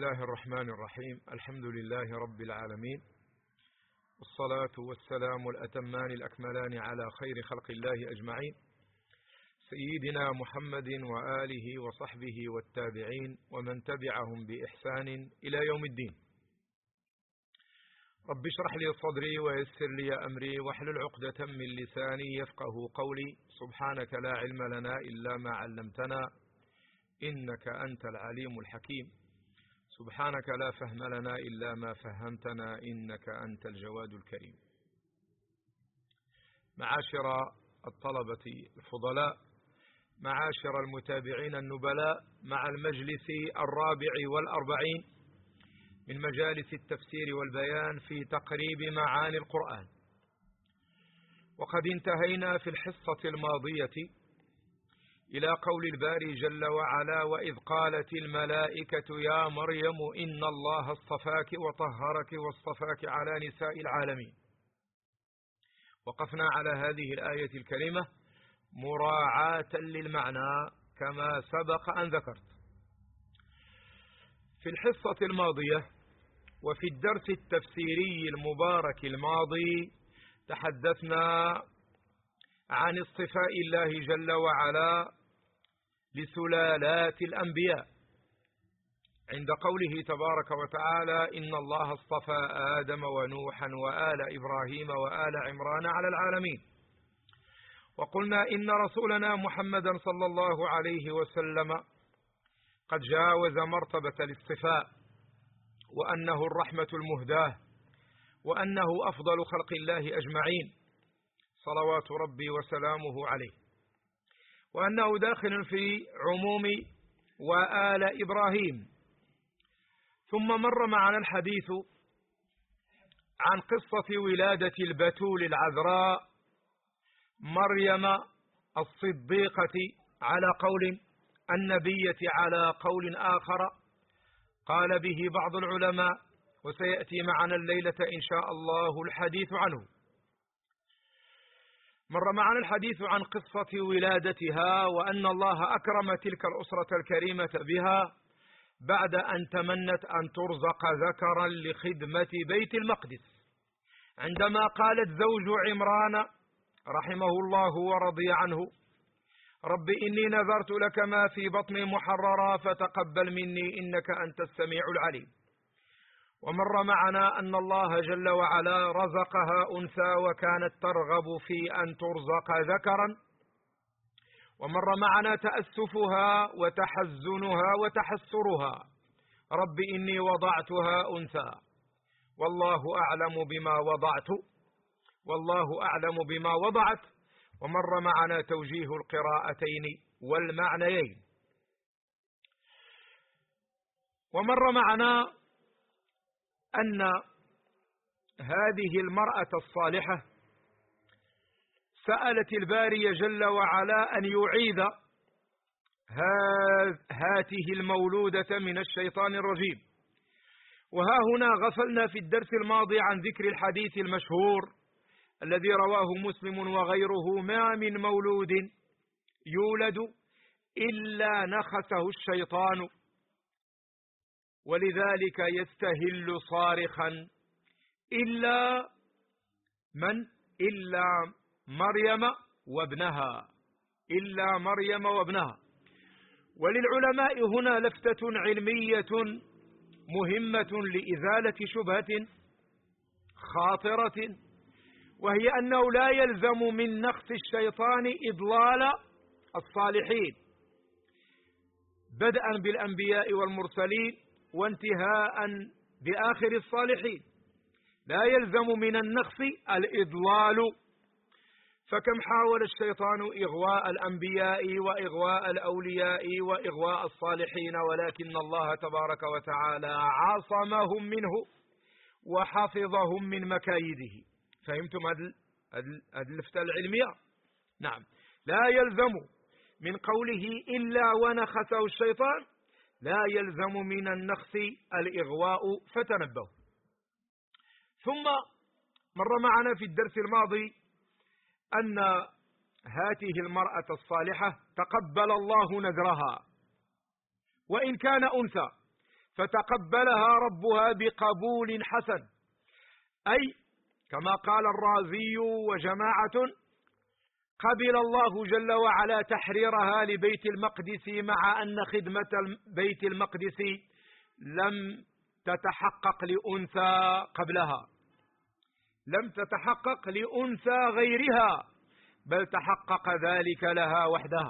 الله الرحمن الرحيم. الحمد لله رب العالمين، والصلاة والسلام الأتمان الأكملان على خير خلق الله أجمعين، سيدنا محمد وآله وصحبه والتابعين ومن تبعهم بإحسان إلى يوم الدين. رب اشرح لي صدري ويسر لي أمري واحلل عقدة من لساني يفقه قولي. سبحانك لا علم لنا إلا ما علمتنا إنك أنت العليم الحكيم. سبحانك لا فهم لنا إلا ما فهمتنا إنك أنت الجواد الكريم. معاشر الطلبة الفضلاء، معاشر المتابعين النبلاء، مع المجلس 44 من مجالس التفسير والبيان في تقريب معاني القرآن. وقد انتهينا في الحصة الماضية إلى قول الباري جل وعلا: وإذ قالت الملائكة يا مريم إن الله اصطفاك وطهرك واصطفاك على نساء العالمين. وقفنا على هذه الآية الكريمة مراعاة للمعنى كما سبق أن ذكرت. في الحصة الماضية وفي الدرس التفسيري المبارك الماضي تحدثنا عن اصطفاء الله جل وعلا لسلالات الأنبياء عند قوله تبارك وتعالى: إن الله اصطفى آدم ونوحا وآل إبراهيم وآل عمران على العالمين. وقلنا إن رسولنا محمدا صلى الله عليه وسلم قد جاوز مرتبة الاصطفاء، وأنه الرحمة المهداة، وأنه أفضل خلق الله أجمعين صلوات ربي وسلامه عليه، وأنه داخل في عموم وآل إبراهيم. ثم مر معنا الحديث عن قصة ولادة البتول العذراء مريم الصديقة على قول، النبية على قول آخر قال به بعض العلماء، وسيأتي معنا الليلة إن شاء الله الحديث عنه. مر معنا الحديث عن قصة ولادتها، وأن الله أكرم تلك الأسرة الكريمة بها بعد أن تمنت أن ترزق ذكرا لخدمة بيت المقدس، عندما قالت زوج عمران رحمه الله ورضي عنه: رب إني نذرت لك ما في بطني محررا فتقبل مني إنك أنت السميع العليم. ومر معنا أن الله جل وعلا رزقها أنثى وكانت ترغب في أن ترزق ذكرا. ومر معنا تأسفها وتحزنها وتحسرها: رب إني وضعتها أنثى والله أعلم بما وضعت والله أعلم بما وضعت. ومر معنا توجيه القراءتين والمعنيين. ومر معنا أن هذه المرأة الصالحة سألت الباري جل وعلا أن يعيذ هاته المولودة من الشيطان الرجيم. وها هنا غفلنا في الدرس الماضي عن ذكر الحديث المشهور الذي رواه مسلم وغيره: ما من مولود يولد إلا نخسه الشيطان ولذلك يستهل صارخا إلا مريم وابنها. وللعلماء هنا لفتة علمية مهمة لإزالة شبهة خاطرة، وهي أنه لا يلزم من نخس الشيطان إضلال الصالحين، بدءا بالأنبياء والمرسلين وانتهاء بآخر الصالحين. لا يلزم من النخس الإضلال، فكم حاول الشيطان إغواء الأنبياء وإغواء الأولياء وإغواء الصالحين، ولكن الله تبارك وتعالى عاصمهم منه وحفظهم من مكايده. فهمتم هذه اللفتة العلمية؟ نعم. لا يلزم من قوله إلا ونخسه الشيطان، لا يلزم من النخس الإغواء، فتنبهوا. ثم مر معنا في الدرس الماضي أن هاته المرأة الصالحة تقبل الله نذرها وإن كان أنثى، فتقبلها ربها بقبول حسن، أي كما قال الرازي وجماعة: قبل الله جل وعلا تحريرها لبيت المقدس، مع أن خدمة بيت المقدس لم تتحقق لأنثى قبلها، لم تتحقق لأنثى غيرها، بل تحقق ذلك لها وحدها.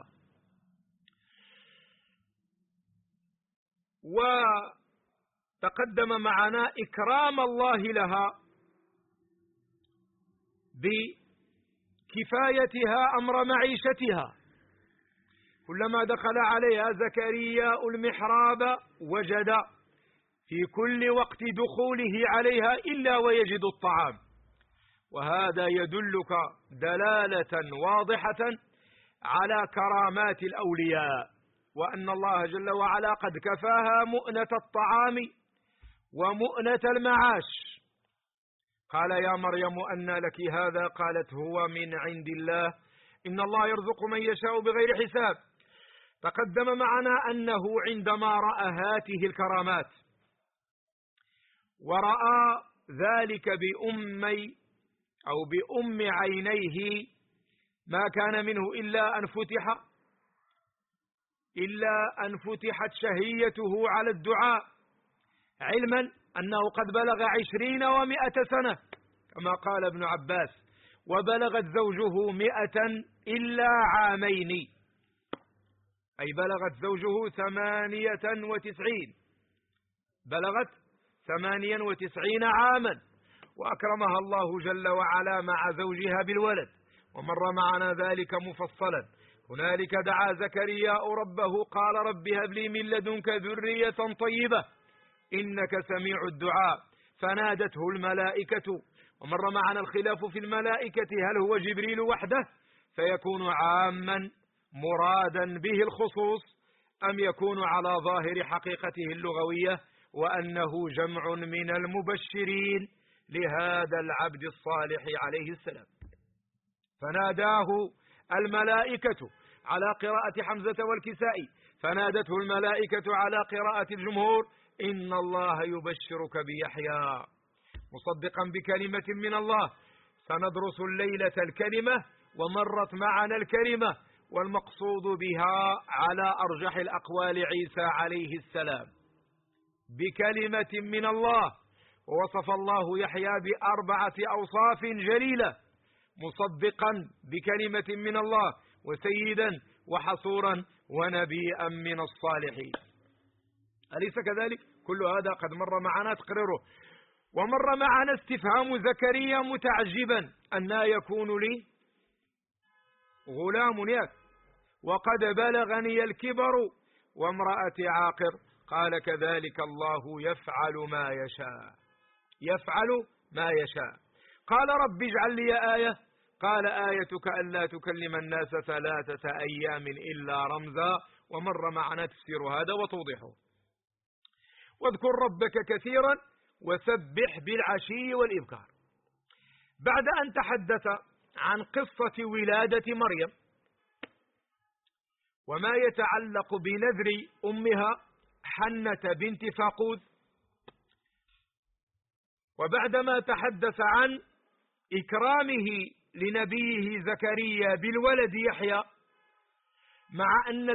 وتقدم معنا إكرام الله لها بكفايتها أمر معيشتها. كلما دخل عليها زكريا المحراب وجد في كل وقت دخوله عليها إلا ويجد الطعام، وهذا يدلك دلالة واضحة على كرامات الأولياء، وأن الله جل وعلا قد كفاها مؤنة الطعام ومؤنة المعاش. قال: يا مريم أنى لك هذا؟ قالت: هو من عند الله، إن الله يرزق من يشاء بغير حساب. تقدم معنا أنه عندما رأى هذه الكرامات ورأى ذلك بأم عينيه، ما كان منه إلا أن فتحت شهيته على الدعاء، علما أنه قد بلغ 20 و100 سنة كما قال ابن عباس، وبلغت زوجه 100 إلا عامين، أي بلغت زوجه 98، بلغت 98 عاما، وأكرمها الله جل وعلا مع زوجها بالولد، ومر معنا ذلك مفصلا. هنالك دعا زكرياء ربه قال: رب هب لي من لدنك ذرية طيبة إنك سميع الدعاء، فنادته الملائكة. ومر معنا الخلاف في الملائكة، هل هو جبريل وحده فيكون عاما مرادا به الخصوص، أم يكون على ظاهر حقيقته اللغوية وأنه جمع من المبشرين لهذا العبد الصالح عليه السلام. فناداه الملائكة على قراءة حمزة والكسائي، فنادته الملائكة على قراءة الجمهور: إن الله يبشرك بيحيى مصدقا بكلمة من الله. سندرس الليلة الكلمة، ومرت معنا الكلمة، والمقصود بها على أرجح الأقوال عيسى عليه السلام بكلمة من الله. ووصف الله يحيى ب4 أوصاف جليلة: مصدقا بكلمة من الله، وسيدا، وحصورا، ونبيا من الصالحين. أليس كذلك؟ كل هذا قد مر معنا تقرره. ومر معنا استفهام زكريا متعجبا: أنى يكون لي غلام ياك وقد بلغني الكبر وامرأتي عاقر؟ قال: كذلك الله يفعل ما يشاء، يفعل ما يشاء. قال: رب اجعل لي آية. قال: آيتك ألا تكلم الناس 3 أيام إلا رمزا. ومر معنا تفسير هذا وتوضيحه. واذكر ربك كثيرا وسبح بالعشي والإبكار. بعد أن تحدث عن قصة ولادة مريم وما يتعلق بنذر أمها حنة بنت فاقوذ، وبعدما تحدث عن إكرامه لنبيه زكريا بالولد يحيى، مع أن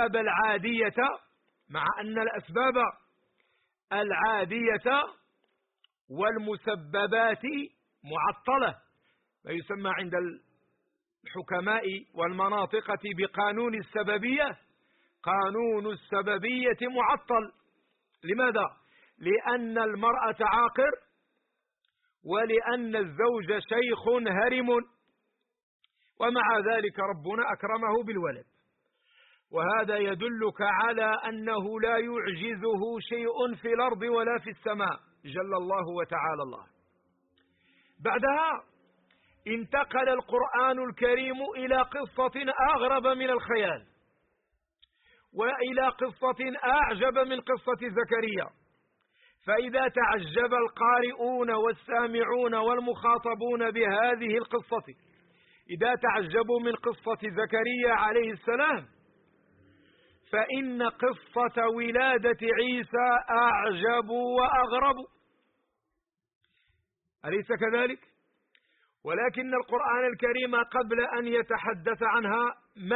الأسباب العادية والمسببات معطلة، ما يسمى عند الحكماء والمناطقة بقانون السببية. قانون السببية معطل. لماذا؟ لأن المرأة عاقر، ولأن الزوج شيخ هرم، ومع ذلك ربنا أكرمه بالولد. وهذا يدلك على أنه لا يعجزه شيء في الأرض ولا في السماء، جل الله وتعالى الله. بعدها انتقل القرآن الكريم إلى قصة أغرب من الخيال، وإلى قصة أعجب من قصة زكريا. فإذا تعجب القارئون والسامعون والمخاطبون بهذه القصة، إذا تعجبوا من قصة زكريا عليه السلام، فإن قصة ولادة عيسى أعجب وأغرب، أليس كذلك؟ ولكن القرآن الكريم قبل أن يتحدث عنها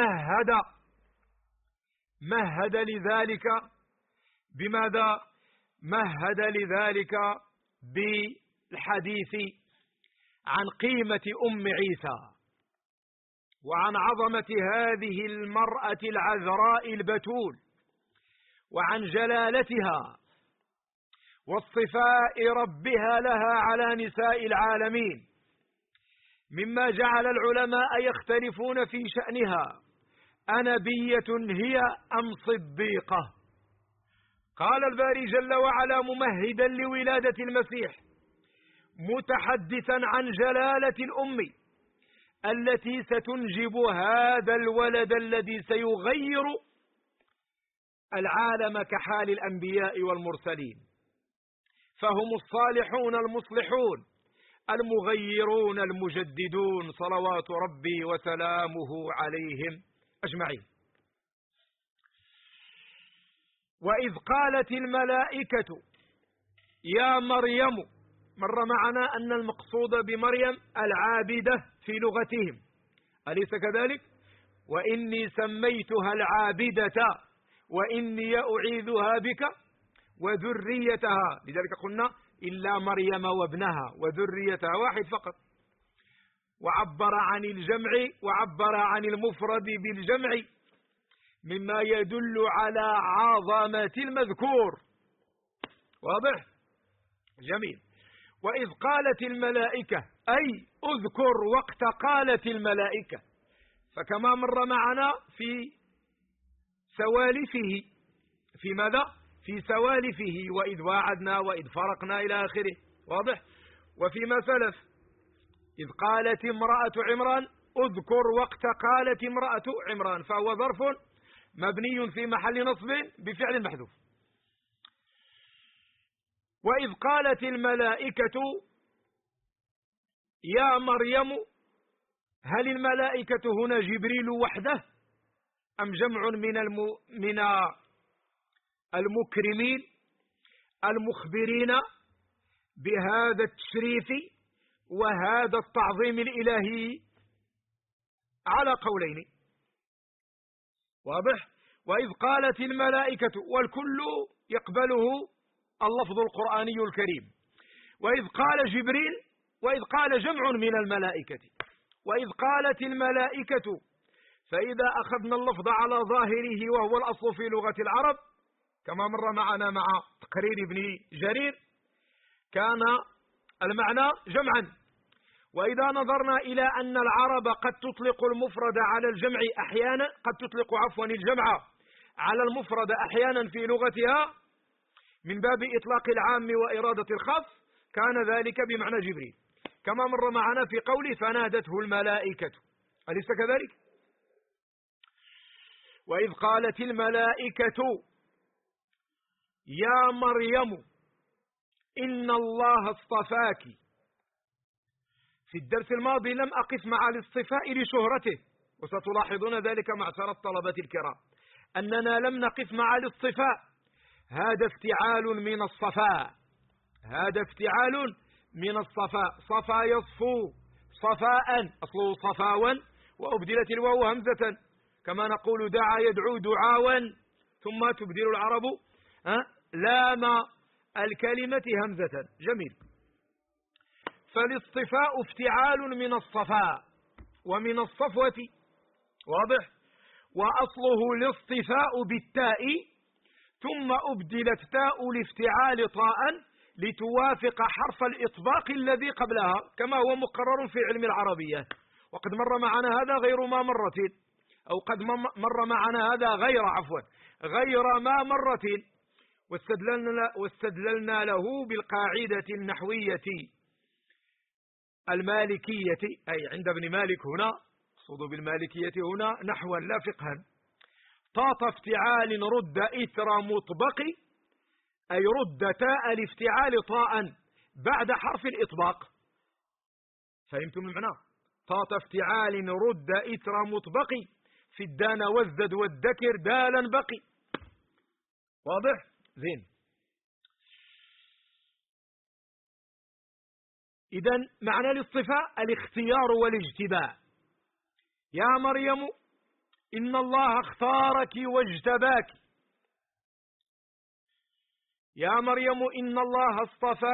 مهد لذلك بماذا؟ مهد لذلك بالحديث عن قيمة أم عيسى وعن عظمة هذه المرأة العذراء البتول وعن جلالتها واصطفاء ربها لها على نساء العالمين، مما جعل العلماء يختلفون في شأنها أنبية هي أم صديقة. قال الباري جل وعلا ممهدا لولادة المسيح متحدثا عن جلالة الأم التي ستنجب هذا الولد الذي سيغير العالم كحال الأنبياء والمرسلين، فهم الصالحون المصلحون المغيرون المجددون صلوات ربي وسلامه عليهم أجمعين. وإذ قالت الملائكة يا مريم، مر معنا أن المقصود بمريم العابدة في لغتهم، أليس كذلك؟ وإني سميتها العابدة وإني أعيذها بك وذريتها، لذلك قلنا إلا مريم وابنها وذريتها واحد فقط، وعبر عن الجمع وعبر عن المفرد بالجمع مما يدل على عظمة المذكور. واضح؟ جميل. وإذ قالت الملائكة أي اذكر وقت قالت الملائكة، فكما مر معنا في سوالفه، في ماذا؟ في سوالفه، وإذ واعدنا وإذ فرقنا إلى آخره. واضح؟ وفيما سلف إذ قالت امرأة عمران اذكر وقت قالت امرأة عمران، فهو ظرف مبني في محل نصب بفعل محذوف. وإذ قالت الملائكة يا مريم، هل الملائكة هنا جبريل وحده أم جمع من المكرمين المخبرين بهذا التشريف وهذا التعظيم الإلهي؟ على قولين. واضح؟ وإذ قالت الملائكة، والكل يقبله اللفظ القرآني الكريم. وإذ قال جبريل، وإذ قال جمع من الملائكة، وإذ قالت الملائكة، فإذا أخذنا اللفظ على ظاهره وهو الأصل في لغة العرب كما مر معنا مع تقرير ابن جرير كان المعنى جمعا. وإذا نظرنا إلى أن العرب قد تطلق المفرد على الجمع أحيانا، قد تطلق عفوا الجمع على المفرد أحيانا في لغتها من باب إطلاق العام وإرادة الخاص، كان ذلك بمعنى جبريل كما مر معنا في قوله فنادته الملائكة، أليس كذلك؟ وإذ قالت الملائكة يا مريم إن الله اصطفاك. في الدرس الماضي لم أقف مع الاصطفاء لشهرته، وستلاحظون ذلك معشر الطلبة الكرام أننا لم نقف مع الاصطفاء، هذا افتعال من الصفاء، هذا افتعال من الصفاء، صفا يصفو صفاء، أصله صفاوا وأبدلت الواو همزة، كما نقول دعا يدعو دعاوا ثم تبدل العرب لام الكلمة همزة. جميل. فالاصطفاء افتعال من الصفاء ومن الصفوة. واضح؟ وأصله الاصطفاء بالتاء ثم أبدلت تاء الافتعال طاء لتوافق حرف الإطباق الذي قبلها كما هو مقرر في علم العربية. وقد مر معنا هذا غير ما مرة، أو قد مر معنا هذا غير ما مرة، واستدللنا له بالقاعدة النحوية المالكية، أي عند ابن مالك هنا، اقصد بالمالكية هنا نحوا لا فقها. طاط افتعال رد إثر مطبق، أي رد تاء الافتعال طاء بعد حرف الإطباق. فهمتم المعنى؟ طاط افتعال رد إثر مطبق في الدانا وازدد والذكر دالا بقي. واضح؟ زين. إذن معنى الاصطفاء الاختيار والاجتباء. يا مريم إن الله اختارك واجتباك، يا مريم إن الله اصطفاك